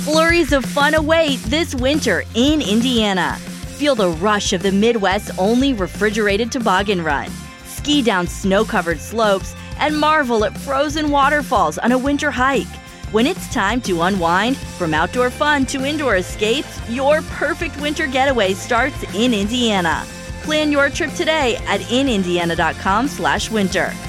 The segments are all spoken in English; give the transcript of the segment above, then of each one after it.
Flurries of fun await this winter in Indiana. Feel the rush of the Midwest's only refrigerated toboggan run. Ski down snow-covered slopes and marvel at frozen waterfalls on a winter hike. When it's time to unwind, from outdoor fun to indoor escapes, your perfect winter getaway starts in Indiana. Plan your trip today at inindiana.com/winter.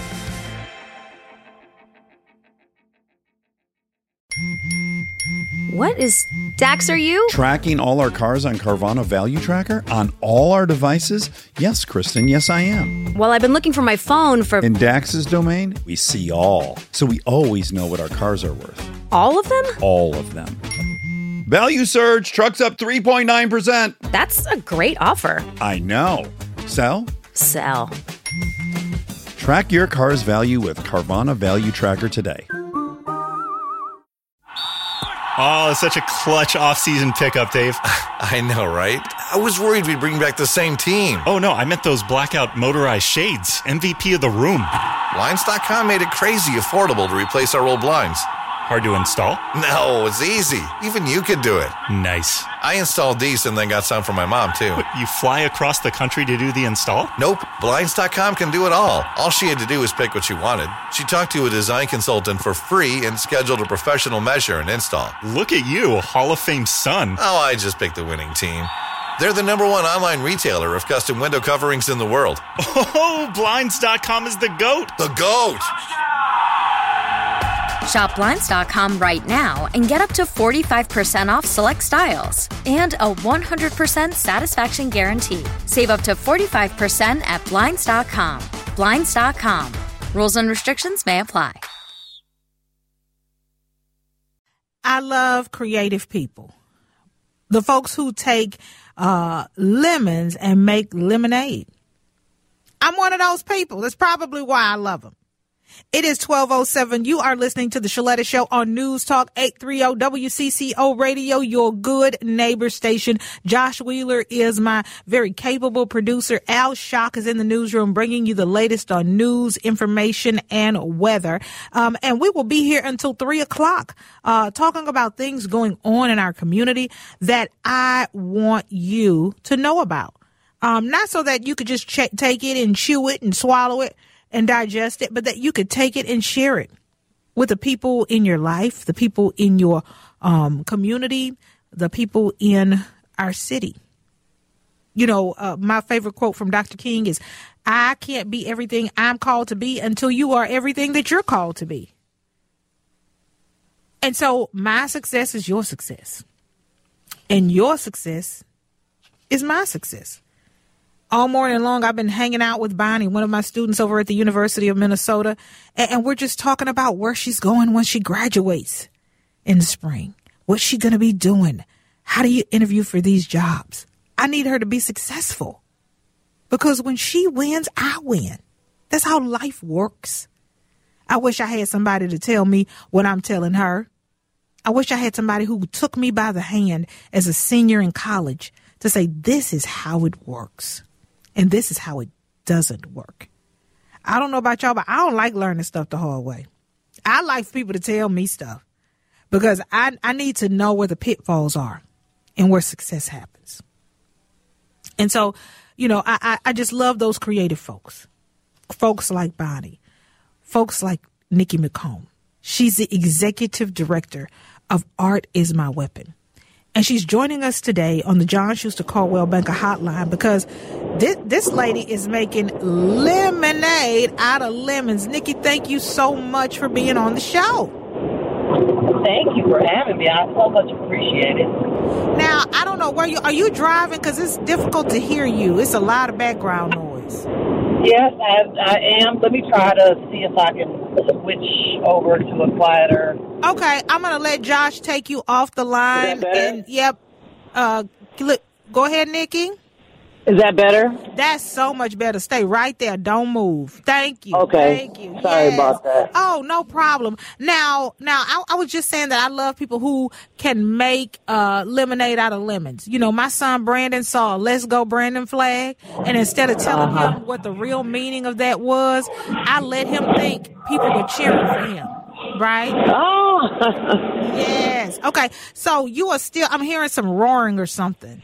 What is Dax, are you? Tracking all our cars on Carvana Value Tracker on all our devices? Yes, Kristen, yes I am. Well, I've been looking for my phone for... In Dax's domain, we see all. So we always know what our cars are worth. All of them? All of them. Value surge, trucks up 3.9%. That's a great offer. I know. Sell? Sell. Track your car's value with Carvana Value Tracker today. Oh, such a clutch off-season pickup, Dave. I know, right? I was worried we'd bring back the same team. Oh, no, I meant those blackout motorized shades. MVP of the room. Blinds.com made it crazy affordable to replace our old blinds. Hard to install? No, it's easy. Even you could do it. Nice. I installed these and then got some for my mom, too. What, you fly across the country to do the install? Nope. Blinds.com can do it all. All she had to do was pick what she wanted. She talked to a design consultant for free and scheduled a professional measure and install. Look at you, Hall of Fame son. Oh, I just picked the winning team. They're the #1 online retailer of custom window coverings in the world. Oh, Blinds.com is the GOAT. The GOAT! Shop Blinds.com right now and get up to 45% off select styles and a 100% satisfaction guarantee. Save up to 45% at Blinds.com. Blinds.com. Rules and restrictions may apply. I love creative people. The folks who take lemons and make lemonade. I'm one of those people. That's probably why I love them. It is 12:07. You are listening to the Shaletta Show on News Talk 830 WCCO Radio, your good neighbor station. Josh Wheeler is my very capable producer. Al Shock is in the newsroom bringing you the latest on news, information, and weather. And we will be here until 3 o'clock talking about things going on in our community that I want you to know about. Not so that you could just take it and chew it and swallow it and digest it, but that you could take it and share it with the people in your life, the people in your community, the people in our city. You know, my favorite quote from Dr. King is, I can't be everything I'm called to be until you are everything that you're called to be. And so my success is your success. And your success is my success. All morning long, I've been hanging out with Bonnie, one of my students over at the University of Minnesota, and we're just talking about where she's going when she graduates in the spring. What's she going to be doing? How do you interview for these jobs? I need her to be successful because when she wins, I win. That's how life works. I wish I had somebody to tell me what I'm telling her. I wish I had somebody who took me by the hand as a senior in college to say, this is how it works. And this is how it doesn't work. I don't know about y'all, but I don't like learning stuff the hard way. I like for people to tell me stuff because I need to know where the pitfalls are and where success happens. And so, you know, I just love those creative folks. Folks like Bonnie. Folks like Nikki McComb. She's the executive director of Art Is My Weapon. And she's joining us today on the John Schuster Caldwell Banker Hotline because this lady is making lemonade out of lemons. Nikki, thank you so much for being on the show. Thank you for having me. I so much appreciate it. Now, I don't know, are you driving? Because it's difficult to hear you. It's a lot of background noise. Yes, I am. Let me try to see if I can switch over to a quieter. Okay, I'm going to let Josh take you off the line. Is that better? And, yep. Go ahead, Nikki. Is that better? That's so much better. Stay right there. Don't move. Thank you. Okay. Thank you. Sorry about that. Oh, no problem. Now, I was just saying that I love people who can make lemonade out of lemons. You know, my son Brandon saw a Let's Go Brandon flag, and instead of telling him what the real meaning of that was, I let him think people were cheering for him. Right? Oh, on. Yes. Okay. So you are still, I'm hearing some roaring or something.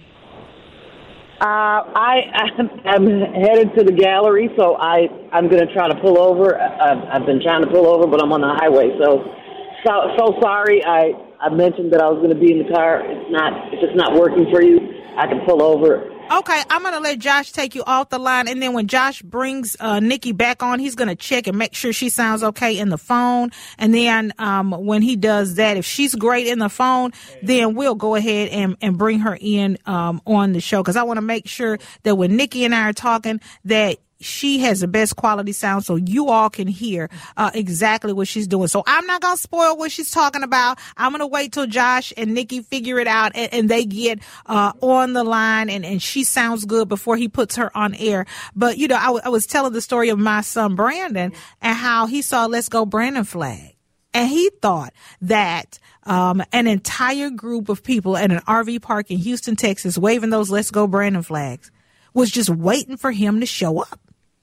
I'm headed to the gallery, so I'm going to try to pull over. I've been trying to pull over, but I'm on the highway. So sorry. I mentioned that I was going to be in the car. If it's not working for you, I can pull over. Okay, I'm going to let Josh take you off the line, and then when Josh brings Nikki back on, he's going to check and make sure she sounds okay in the phone. And then when he does that, if she's great in the phone, then we'll go ahead and bring her in on the show, because I want to make sure that when Nikki and I are talking that she has the best quality sound so you all can hear exactly what she's doing. So I'm not going to spoil what she's talking about. I'm going to wait till Josh and Nikki figure it out and they get on the line and she sounds good before he puts her on air. But, you know, I was telling the story of my son Brandon and how he saw Let's Go Brandon flag. And he thought that an entire group of people at an RV park in Houston, Texas, waving those Let's Go Brandon flags was just waiting for him to show up.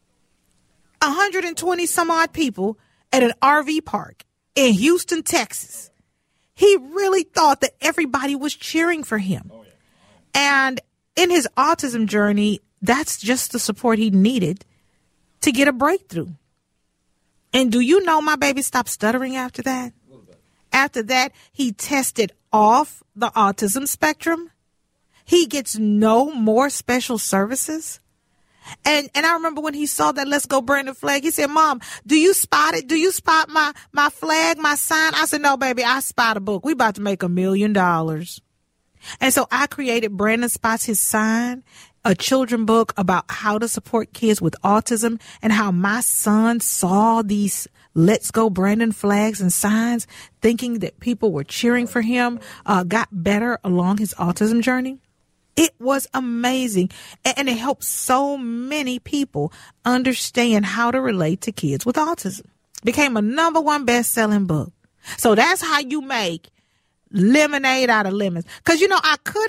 120 some odd people at an RV park in Houston, Texas. He really thought that everybody was cheering for him. And in his autism journey, that's just the support he needed to get a breakthrough. And do you know my baby stopped stuttering after that? After that, he tested off the autism spectrum. He gets no more special services. And I remember when he saw that Let's Go Brandon flag, he said, Mom, do you spot it? Do you spot my flag, my sign? I said, no, baby, I spot a book. We about to make $1 million. And so I created Brandon Spots His Sign, a children book about how to support kids with autism and how my son saw these Let's Go Brandon flags and signs, thinking that people were cheering for him, got better along his autism journey. It was amazing, and it helped so many people understand how to relate to kids with autism. Became a #1 best-selling book. So that's how you make lemonade out of lemons. Because, you know, I could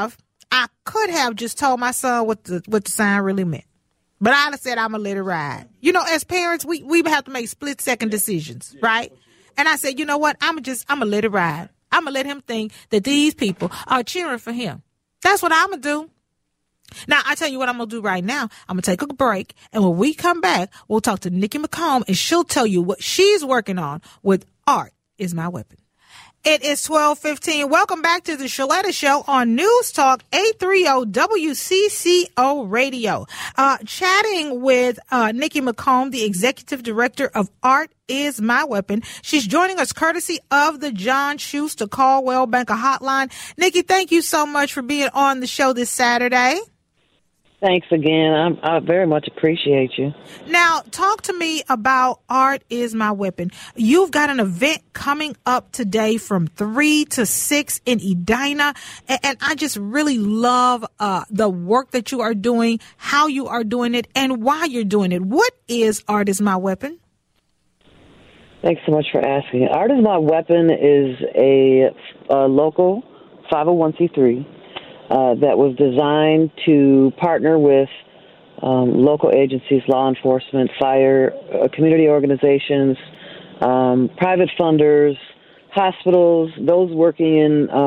have just told my son what the sign really meant. But I'd have said, I'm going to let it ride. You know, as parents, we have to make split-second decisions, right? And I said, you know what? I'm going to let it ride. I'm going to let him think that these people are cheering for him. That's what I'm going to do. Now, I tell you what I'm going to do right now. I'm going to take a break. And when we come back, we'll talk to Nikki McComb, and she'll tell you what she's working on with Art Is My Weapon. It is 12:15. Welcome back to the Shaletta Show on News Talk 830 WCCO Radio. Chatting with Nikki McComb, the executive director of Art Is My Weapon. She's joining us courtesy of the John Schuster Caldwell Banker Hotline. Nikki, thank you so much for being on the show this Saturday. Thanks again. I very much appreciate you. Now, talk to me about Art Is My Weapon. You've got an event coming up today from 3 to 6 in Edina, and I just really love the work that you are doing, how you are doing it, and why you're doing it. What is Art Is My Weapon? Thanks so much for asking. Art Is My Weapon is a local 501c3 that was designed to partner with local agencies, law enforcement, fire, community organizations, private funders, hospitals, those working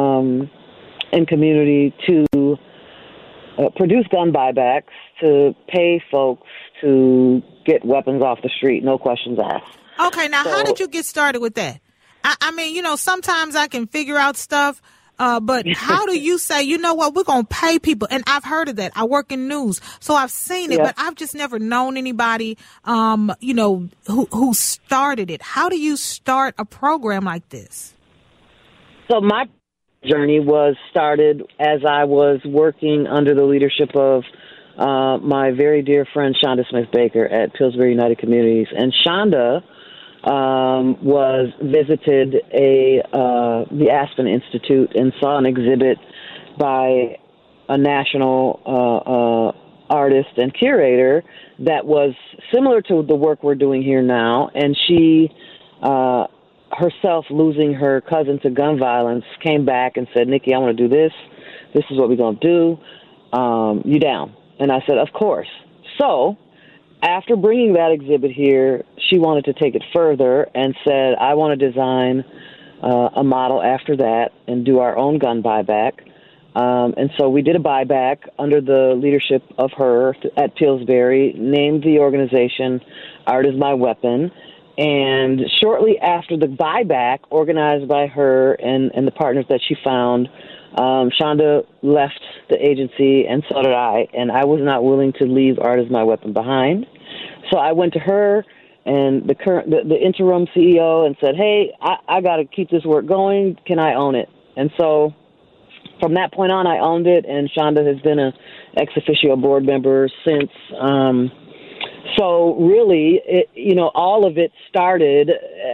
in community to produce gun buybacks, to pay folks to get weapons off the street, no questions asked. Okay, now how did you get started with that? I mean, you know, sometimes I can figure out stuff, but how do you say, you know what, we're going to pay people? And I've heard of that. I work in news, so I've seen it, but I've just never known anybody, you know, who started it. How do you start a program like this? So my journey was started as I was working under the leadership of my very dear friend Shonda Smith-Baker at Pillsbury United Communities. And Shonda visited the Aspen Institute and saw an exhibit by a national artist and curator that was similar to the work we're doing here now. And she herself, losing her cousin to gun violence, came back and said, Nikki, I want to do this. This is what we're going to do. You down? And I said, of course. So after bringing that exhibit here, she wanted to take it further and said, I want to design a model after that and do our own gun buyback. And so we did a buyback under the leadership of her at Pillsbury, named the organization Art is My Weapon. And shortly after the buyback, organized by her and the partners that she found, Shonda left the agency, and so did I. And I was not willing to leave Art is My Weapon behind. So I went to her and the interim CEO and said, hey, I got to keep this work going. Can I own it? And so from that point on, I owned it, and Shonda has been a ex officio board member since. So really, all of it started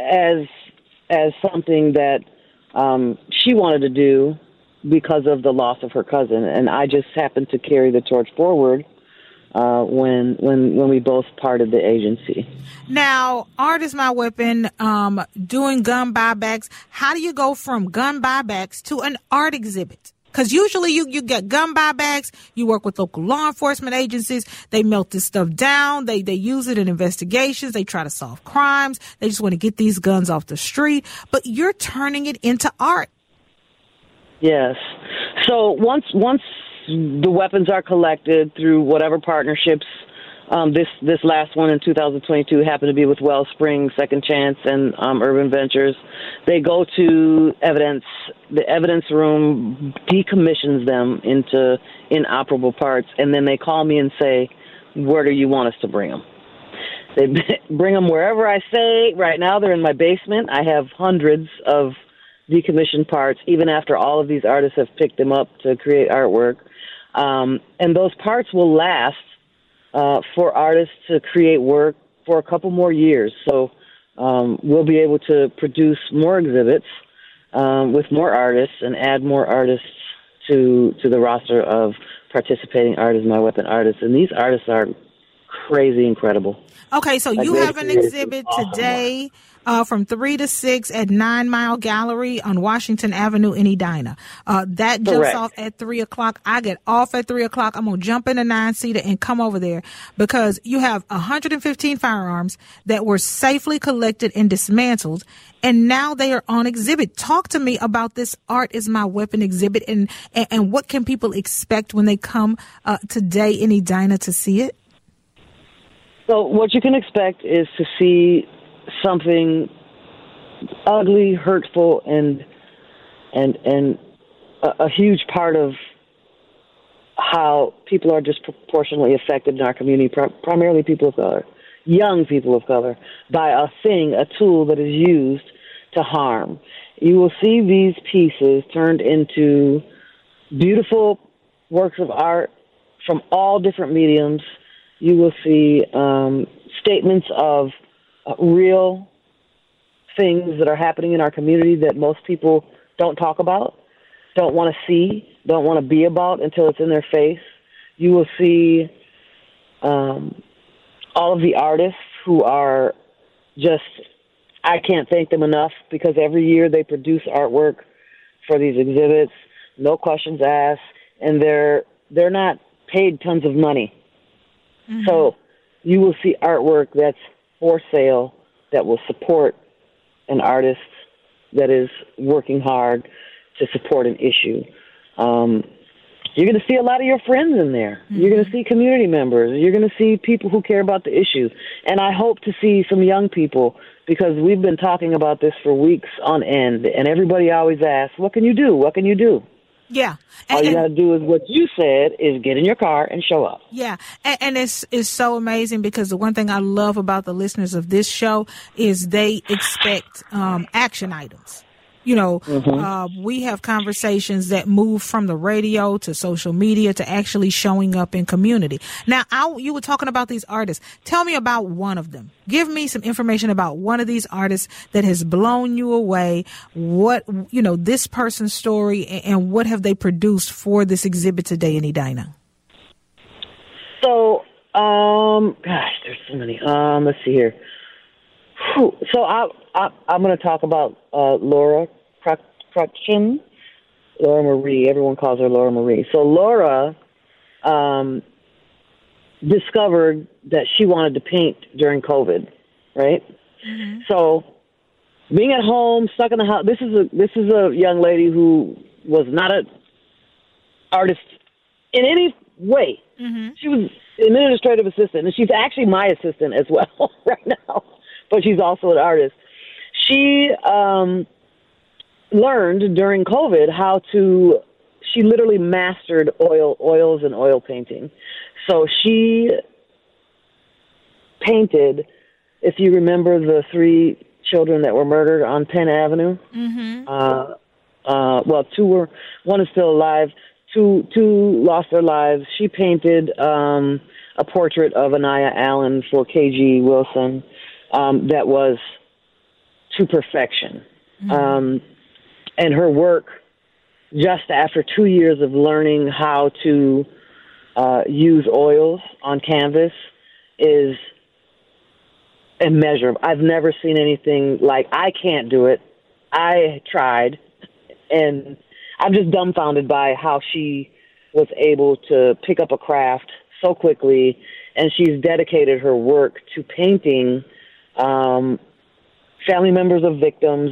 as something that she wanted to do because of the loss of her cousin, and I just happened to carry the torch forward when we both parted the agency. Now, Art is My Weapon, doing gun buybacks. How do you go from gun buybacks to an art exhibit? Because usually you get gun buybacks, you work with local law enforcement agencies, they melt this stuff down, they use it in investigations, they try to solve crimes, they just want to get these guns off the street, but you're turning it into art. Yes. So once the weapons are collected through whatever partnerships, this last one in 2022 happened to be with Wellspring, Second Chance, and Urban Ventures. They go to evidence. The evidence room decommissions them into inoperable parts, and then they call me and say, where do you want us to bring them? They bring them wherever I say. Right now they're in my basement. I have hundreds of decommissioned parts, even after all of these artists have picked them up to create artwork. And those parts will last for artists to create work for a couple more years. So we'll be able to produce more exhibits with more artists and add more artists to the roster of participating Art is My Weapon artists. And these artists are crazy incredible. Okay, so you have an exhibit today from 3 to 6 at 9 Mile Gallery on Washington Avenue in Edina. That jumps off at 3 o'clock. I get off at 3 o'clock. I'm going to jump in a 9-seater and come over there because you have 115 firearms that were safely collected and dismantled, and now they are on exhibit. Talk to me about this Art is My Weapon exhibit and what can people expect when they come today in Edina to see it? So what you can expect is to see something ugly, hurtful, and a huge part of how people are disproportionately affected in our community, primarily people of color, young people of color, by a tool that is used to harm. You will see these pieces turned into beautiful works of art from all different mediums. You will see statements of real things that are happening in our community that most people don't talk about, don't want to see, don't want to be about until it's in their face. You will see all of the artists who are just, I can't thank them enough because every year they produce artwork for these exhibits, no questions asked, and they're not paid tons of money. Mm-hmm. So you will see artwork that's for sale that will support an artist that is working hard to support an issue. You're going to see a lot of your friends in there. Mm-hmm. You're going to see community members. You're going to see people who care about the issue. And I hope to see some young people because we've been talking about this for weeks on end. And everybody always asks, what can you do? What can you do? Yeah. All you got to do is what you said is get in your car and show up. Yeah. And it's so amazing because the one thing I love about the listeners of this show is they expect action items. You know, we have conversations that move from the radio to social media to actually showing up in community. Now, you were talking about these artists. Tell me about one of them. Give me some information about one of these artists that has blown you away. What, this person's story and what have they produced for this exhibit today in Edina? So, there's so many. Let's see here. So I'm going to talk about Laura Crutchin, Laura Marie. Everyone calls her Laura Marie. So Laura discovered that she wanted to paint during COVID, right? Mm-hmm. So being at home, stuck in the house. This is a young lady who was not an artist in any way. Mm-hmm. She was an administrative assistant, and she's actually my assistant as well right now. But she's also an artist. She learned during COVID how to. She literally mastered oils and oil painting. So she painted. If you remember the 3 children that were murdered on Penn Avenue, mm-hmm. One is still alive. Two lost their lives. She painted a portrait of Anaya Allen for K.G. Wilson that was to perfection. Mm-hmm. And her work, just after 2 years of learning how to use oils on canvas, is immeasurable. I've never seen anything like. I can't do it. I tried, and I'm just dumbfounded by how she was able to pick up a craft so quickly, and she's dedicated her work to painting family members of victims,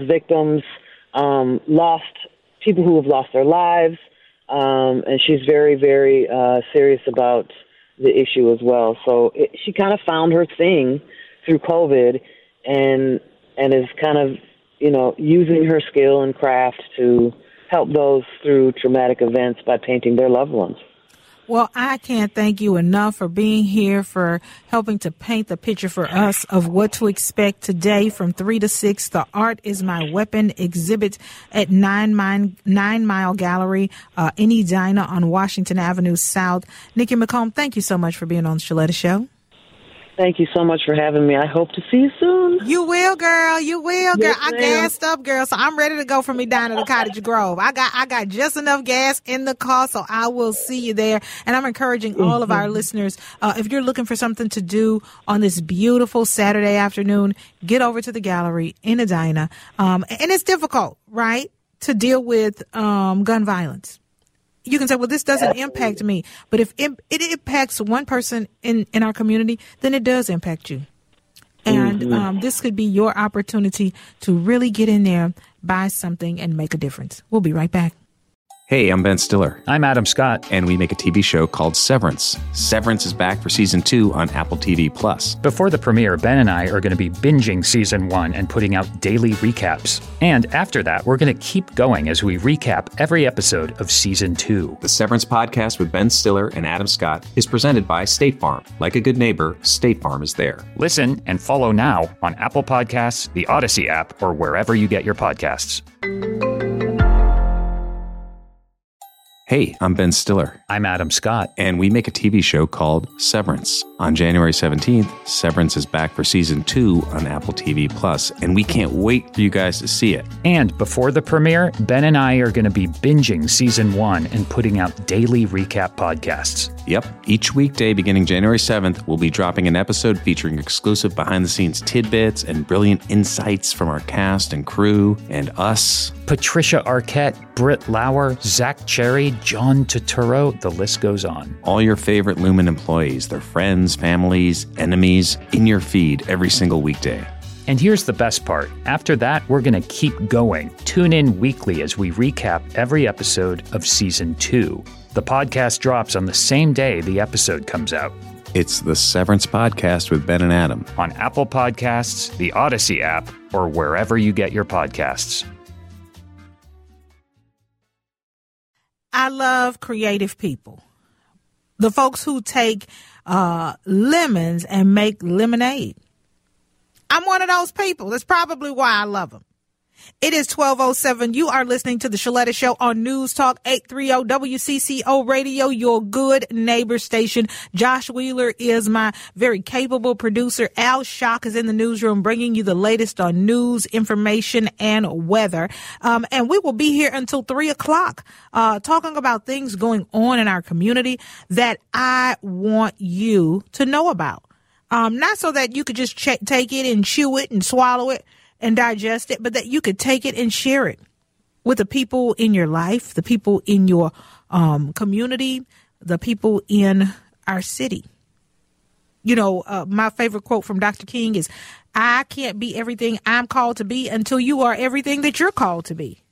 lost people who have lost their lives, and she's very, very serious about the issue as well. So she kind of found her thing through COVID, and is kind of, using her skill and craft to help those through traumatic events by painting their loved ones. Well, I can't thank you enough for being here, for helping to paint the picture for us of what to expect today from 3 to 6. The Art is My Weapon exhibit at 9 Mile Gallery in Edina on Washington Avenue South. Nikki McComb, thank you so much for being on the Shaletta Show. Thank you so much for having me. I hope to see you soon. You will, girl. You will, girl. Yes, I gassed up, girl, so I'm ready to go from Edina to Cottage Grove. I got just enough gas in the car, so I will see you there. And I'm encouraging all of our listeners, if you're looking for something to do on this beautiful Saturday afternoon, get over to the gallery in Edina. And it's difficult, right, to deal with gun violence. You can say, well, this doesn't impact me. But if it impacts one person in our community, then it does impact you. And this could be your opportunity to really get in there, buy something, and make a difference. We'll be right back. Hey, I'm Ben Stiller. I'm Adam Scott. And we make a TV show called Severance. Severance is back for season 2 on Apple TV+. Before the premiere, Ben and I are going to be binging season 1 and putting out daily recaps. And after that, we're going to keep going as we recap every episode of season 2. The Severance podcast with Ben Stiller and Adam Scott is presented by State Farm. Like a good neighbor, State Farm is there. Listen and follow now on Apple Podcasts, the Odyssey app, or wherever you get your podcasts. Hey, I'm Ben Stiller. I'm Adam Scott. And we make a TV show called Severance. On January 17th, Severance is back for season 2 on Apple TV+, and we can't wait for you guys to see it. And before the premiere, Ben and I are going to be binging season 1 and putting out daily recap podcasts. Yep. Each weekday beginning January 7th, we'll be dropping an episode featuring exclusive behind-the-scenes tidbits and brilliant insights from our cast and crew and us. Patricia Arquette, Britt Lauer, Zach Cherry, John Turturro, the list goes on. All your favorite Lumen employees, their friends, families, enemies, in your feed every single weekday. And here's the best part. After that, we're going to keep going. Tune in weekly as we recap every episode of Season 2. The podcast drops on the same day the episode comes out. It's the Severance Podcast with Ben and Adam. On Apple Podcasts, the Odyssey app, or wherever you get your podcasts. I love creative people. The folks who take lemons and make lemonade. I'm one of those people. That's probably why I love them. It is 12:07. You are listening to the Shaletta Show on News Talk 830 WCCO Radio, your good neighbor station. Josh Wheeler is my very capable producer. Al Shock is in the newsroom bringing you the latest on news, information, and weather. And we will be here until 3 o'clock talking about things going on in our community that I want you to know about. Not so that you could just take it and chew it and swallow it and digest it, but that you could take it and share it with the people in your life, the people in your community, the people in our city. My favorite quote from Dr. King is, I can't be everything I'm called to be until you are everything that you're called to be.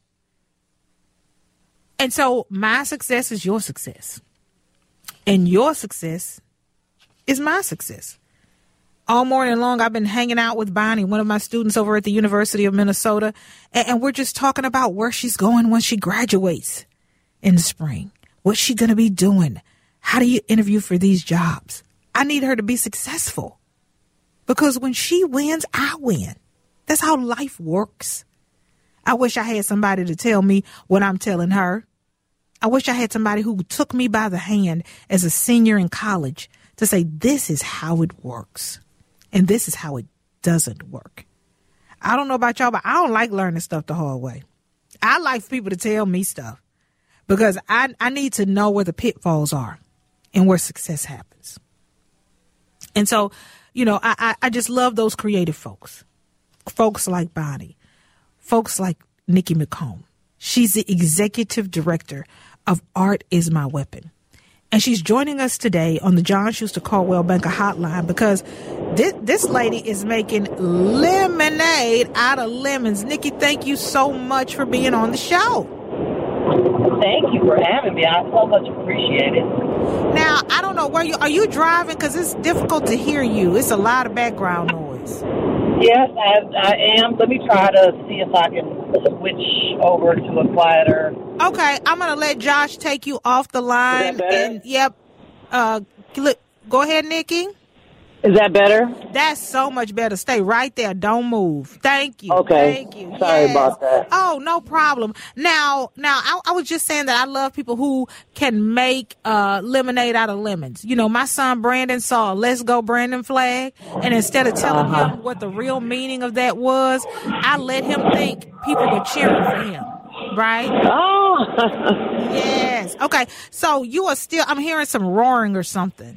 And so my success is your success. And your success is my success. All morning long, I've been hanging out with Bonnie, one of my students over at the University of Minnesota, and we're just talking about where she's going when she graduates in the spring. What's she going to be doing? How do you interview for these jobs? I need her to be successful because when she wins, I win. That's how life works. I wish I had somebody to tell me what I'm telling her. I wish I had somebody who took me by the hand as a senior in college to say, this is how it works and this is how it doesn't work. I don't know about y'all, but I don't like learning stuff the hard way. I like for people to tell me stuff because I need to know where the pitfalls are and where success happens. And so, I just love those creative folks like Bonnie, folks like Nikki McComb. She's the executive director of Art Is My Weapon. And she's joining us today on the John Schuster Caldwell Banker Hotline because this lady is making lemonade out of lemons. Nikki, thank you so much for being on the show. Thank you for having me. I so much appreciate it. Now, I don't know where are you driving? Because it's difficult to hear you. It's a lot of background noise. Yes, I am. Let me try to see if I can switch over to a quieter. Okay, I'm going to let Josh take you off the line. Is that better? And, yep. Go ahead, Nikki. Is that better? That's so much better. Stay right there. Don't move. Thank you. Okay. Thank you. Sorry about that. Oh, no problem. Now, I was just saying that I love people who can make lemonade out of lemons. My son Brandon saw a Let's Go Brandon flag, and instead of telling him what the real meaning of that was, I let him think people were cheering for him. Right? Oh. Yes. Okay. So you are still, I'm hearing some roaring or something.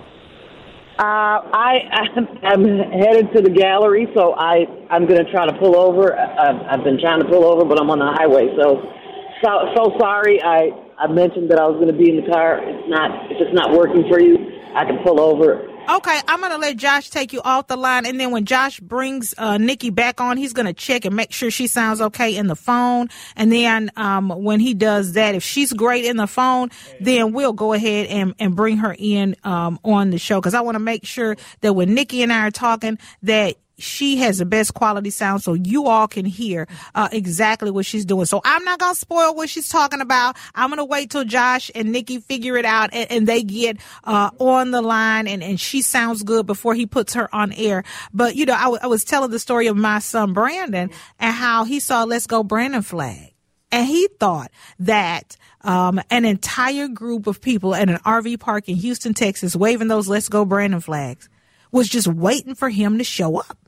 I'm headed to the gallery, so I'm going to try to pull over. I've been trying to pull over, but I'm on the highway. So sorry. I mentioned that I was going to be in the car. If it's not working for you, I can pull over. Okay, I'm going to let Josh take you off the line, and then when Josh brings Nikki back on, he's going to check and make sure she sounds okay in the phone. And then when he does that, if she's great in the phone, then we'll go ahead and bring her in on the show, because I want to make sure that when Nikki and I are talking that she has the best quality sound so you all can hear exactly what she's doing. So I'm not going to spoil what she's talking about. I'm going to wait till Josh and Nikki figure it out and they get on the line and she sounds good before he puts her on air. But, I was telling the story of my son Brandon and how he saw Let's Go Brandon flag. And he thought that an entire group of people at an RV park in Houston, Texas, waving those Let's Go Brandon flags was just waiting for him to show up.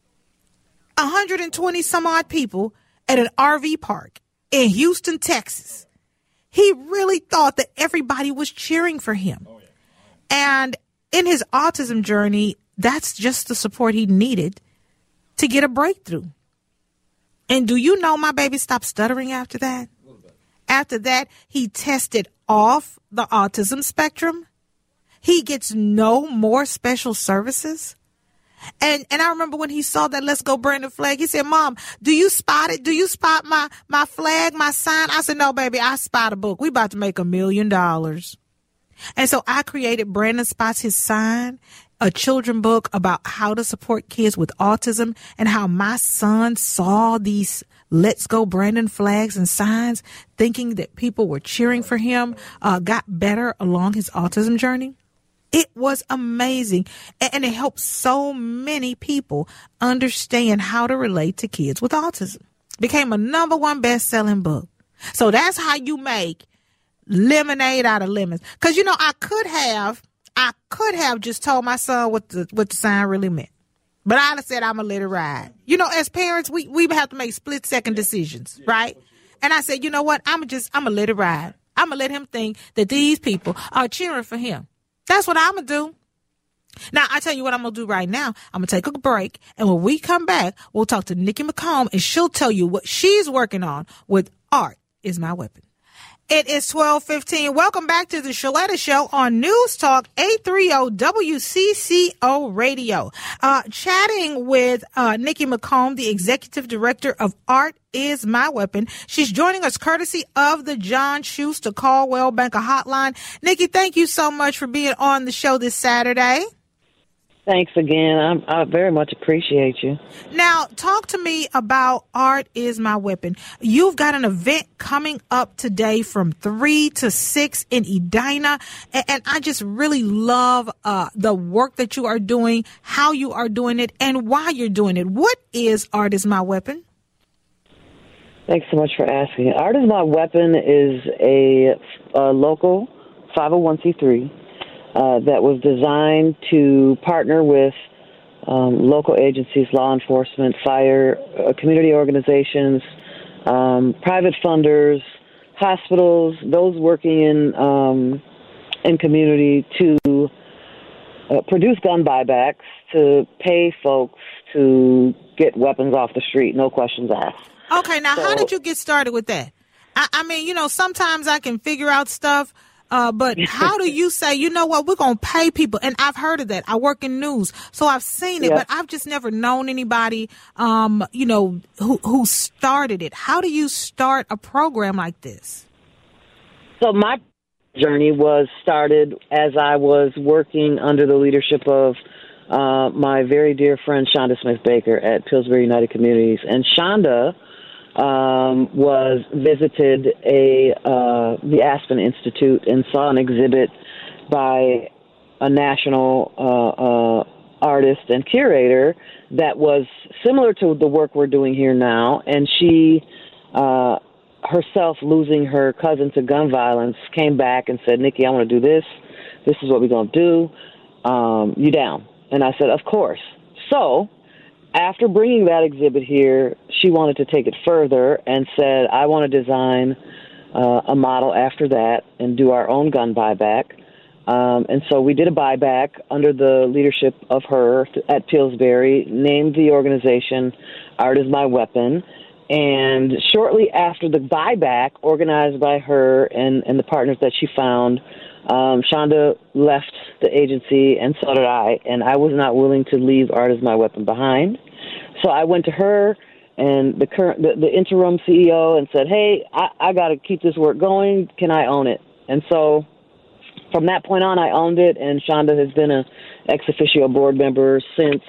120 some odd people at an RV park in Houston, Texas. He really thought that everybody was cheering for him. Oh, yeah. And in his autism journey, that's just the support he needed to get a breakthrough. And do you know my baby stopped stuttering after that? After that, he tested off the autism spectrum. He gets no more special services. And I remember when he saw that Let's Go Brandon flag, he said, Mom, do you spot it? Do you spot my flag, my sign? I said, no, baby, I spot a book. We about to make $1 million. And so I created Brandon Spots His Sign, a children book about how to support kids with autism and how my son saw these Let's Go Brandon flags and signs, thinking that people were cheering for him, got better along his autism journey. It was amazing, and it helped so many people understand how to relate to kids with autism. Became a #1 best-selling book. So that's how you make lemonade out of lemons. Because, I could have just told my son what the sign really meant. But I'd have said, I'm going to let it ride. As parents, we have to make split-second decisions, right? And I said, you know what? I'm going to let it ride. I'm going to let him think that these people are cheering for him. That's what I'm going to do. Now, I tell you what I'm going to do right now. I'm going to take a break. And when we come back, we'll talk to Nikki McComb, and she'll tell you what she's working on with Art Is My Weapon. It is 12:15. Welcome back to the Shaletta Show on News Talk 830 WCCO Radio. Chatting with Nikki McComb, the Executive Director of Art is My Weapon. She's joining us courtesy of the John Schuster Caldwell Banker Hotline. Nikki, thank you so much for being on the show this Saturday. Thanks again. I very much appreciate you. Now, talk to me about Art is My Weapon. You've got an event coming up today from 3 to 6 in Edina, and I just really love the work that you are doing, how you are doing it, and why you're doing it. What is Art is My Weapon? Thanks so much for asking. Art is My Weapon is a local 501c3 that was designed to partner with local agencies, law enforcement, fire, community organizations, private funders, hospitals, those working in community to produce gun buybacks, to pay folks to get weapons off the street, no questions asked. Okay, now how did you get started with that? I mean, you know, sometimes I can figure out stuff, but how do you say, you know what, we're going to pay people? And I've heard of that. I work in news, so I've seen it, but I've just never known anybody, you know, who started it. How do you start a program like this? So my journey was started as I was working under the leadership of my very dear friend Shonda Smith-Baker at Pillsbury United Communities. And Shonda visited the Aspen Institute and saw an exhibit by a national artist and curator that was similar to the work we're doing here now. And she herself, losing her cousin to gun violence, came back and said, Nikki, I want to do this. This is what we're going to do. You down? And I said, of course. So after bringing that exhibit here, she wanted to take it further and said, I want to design a model after that and do our own gun buyback. And so we did a buyback under the leadership of her at Pillsbury, named the organization Art is My Weapon. And shortly after the buyback, organized by her and the partners that she found, Shonda left the agency, and so did I. And I was not willing to leave Art is My Weapon behind. So I went to her and the interim CEO and said, hey, I got to keep this work going. Can I own it? And so from that point on, I owned it, and Shonda has been a ex officio board member since.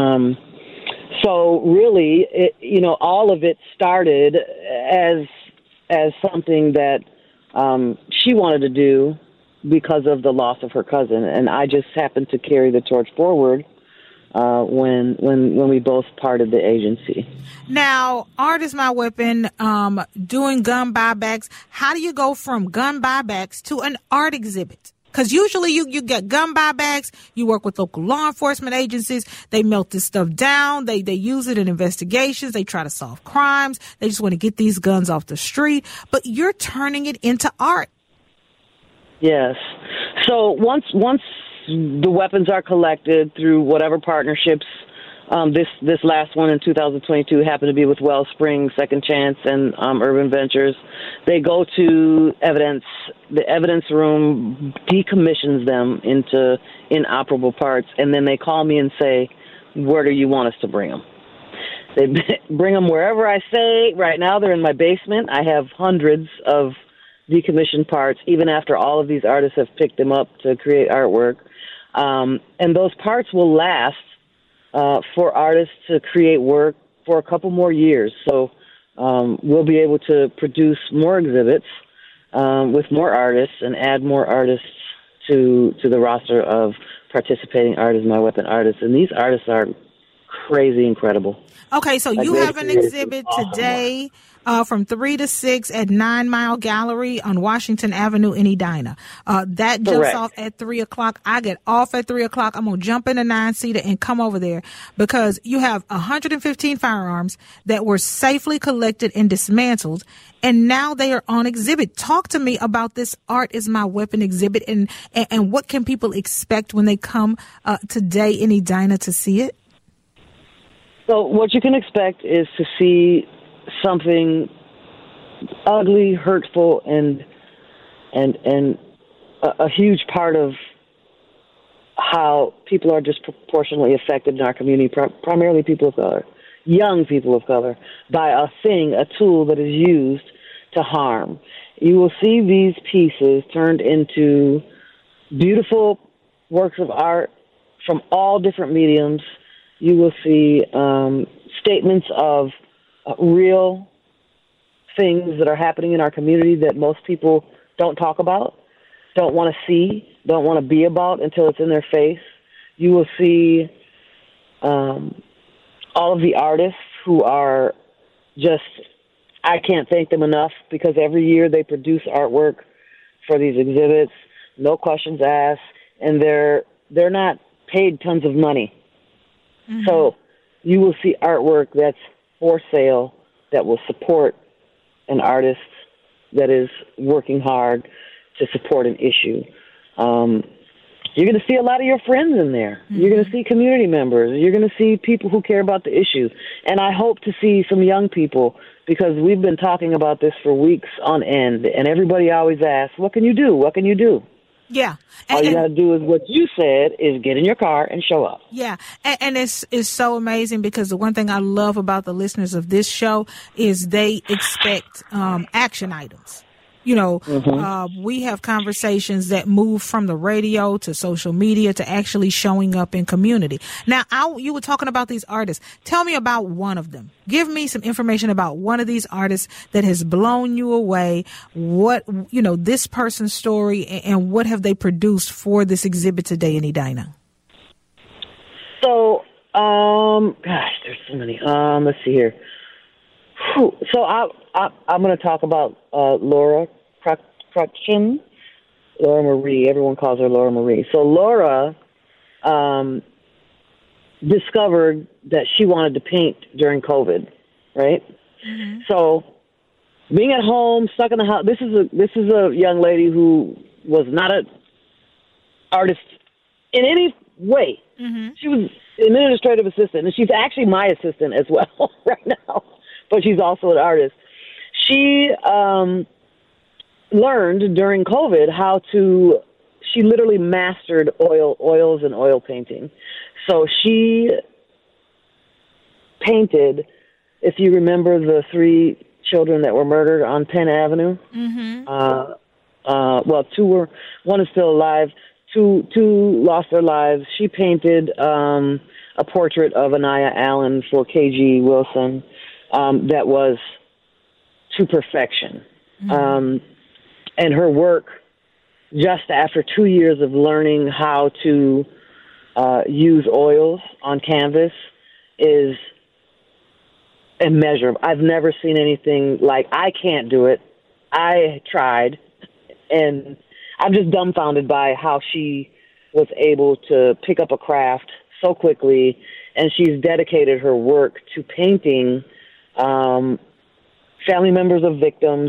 So really, all of it started as something that she wanted to do because of the loss of her cousin, and I just happened to carry the torch forward when we both parted the agency. Now, Art is My Weapon, doing gun buybacks. How do you go from gun buybacks to an art exhibit? Because usually you get gun buybacks, you work with local law enforcement agencies, they melt this stuff down, they use it in investigations, they try to solve crimes, they just want to get these guns off the street, but you're turning it into art. Yes. So once the weapons are collected through whatever partnerships, this last one in 2022 happened to be with Wellspring, Second Chance, and Urban Ventures. They go to evidence. The evidence room decommissions them into inoperable parts, and then they call me and say, where do you want us to bring them? They bring them wherever I say. Right now they're in my basement. I have hundreds of decommissioned parts, even after all of these artists have picked them up to create artwork. And those parts will last for artists to create work for a couple more years. So we'll be able to produce more exhibits with more artists and add more artists to the roster of participating Art is My Weapon artists. And these artists are crazy incredible. Okay, so you have an exhibit today from 3 to 6 at 9 Mile Gallery on Washington Avenue in Edina. That jumps off at 3 o'clock. I get off at 3 o'clock. I'm going to jump in a 9-seater and come over there because you have 115 firearms that were safely collected and dismantled, and now they are on exhibit. Talk to me about this Art is My Weapon exhibit and what can people expect when they come today in Edina to see it? So what you can expect is to see something ugly, hurtful, and and a huge part of how people are disproportionately affected in our community, primarily people of color, young people of color, by a tool that is used to harm. You will see these pieces turned into beautiful works of art from all different mediums. You will see statements of real things that are happening in our community that most people don't talk about, don't want to see, don't want to be about until it's in their face. You will see all of the artists who are just, I can't thank them enough, because every year they produce artwork for these exhibits, no questions asked, and they're not paid tons of money. Mm-hmm. So you will see artwork that's for sale that will support an artist that is working hard to support an issue. You're going to see a lot of your friends in there. Mm-hmm. You're going to see community members. You're going to see people who care about the issue. And I hope to see some young people, because we've been talking about this for weeks on end, and everybody always asks, what can you do? What can you do? Yeah. All you got to do is what you said, is get in your car and show up. Yeah. And it's so amazing, because the one thing I love about the listeners of this show is they expect action items. You know, we have conversations that move from the radio to social media to actually showing up in community. Now, you were talking about these artists. Tell me about one of them. Give me some information about one of these artists that has blown you away. What, this person's story, and what have they produced for this exhibit today in Edina? So, there's so many. Let's see here. So I'm going to talk about Laura Crutchin, Laura Marie. Everyone calls her Laura Marie. So Laura discovered that she wanted to paint during COVID, right? Mm-hmm. So being at home, stuck in the house. This is a young lady who was not an artist in any way. Mm-hmm. She was an administrative assistant, and she's actually my assistant as well right now. But she's also an artist. She learned during COVID she literally mastered oils and oil painting. So she painted, if you remember the 3 children that were murdered on Penn Avenue. Mm-hmm. One is still alive. Two lost their lives. She painted a portrait of Anaya Allen for K.G. Wilson. That was to perfection. Mm-hmm. And her work, just after 2 years of learning how to use oils on canvas, is immeasurable. I've never seen anything like. I can't do it. I tried, and I'm just dumbfounded by how she was able to pick up a craft so quickly, and she's dedicated her work to painting family members of victims,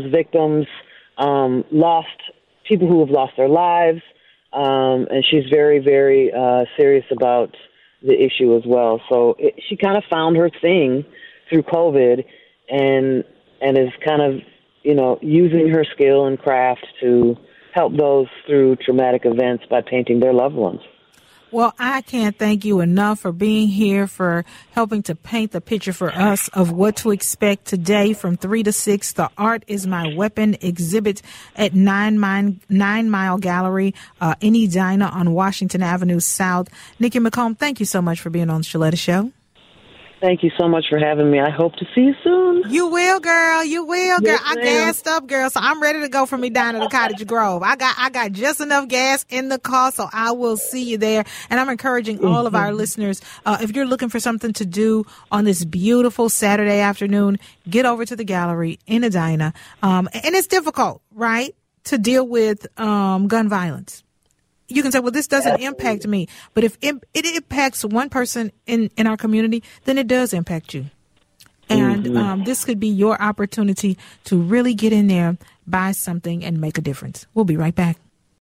people who have lost their lives, and she's very, very serious about the issue as well. So she kind of found her thing through COVID, and is kind of, using her skill and craft to help those through traumatic events by painting their loved ones. Well, I can't thank you enough for being here, for helping to paint the picture for us of what to expect today from 3 to 6. The Art is My Weapon exhibit at 9 Mile Gallery in Edina on Washington Avenue South. Nikki McComb, thank you so much for being on the Shaletta Show. Thank you so much for having me. I hope to see you soon. You will, girl. You will, girl. Yes, I gassed up, girl, so I'm ready to go from Edina to Cottage Grove. I got just enough gas in the car, so I will see you there. And I'm encouraging all of our listeners, if you're looking for something to do on this beautiful Saturday afternoon, get over to the gallery in Edina. And it's difficult, right, to deal with gun violence. You can say, well, this doesn't impact me. But if it impacts one person in our community, then it does impact you. And this could be your opportunity to really get in there, buy something, and make a difference. We'll be right back.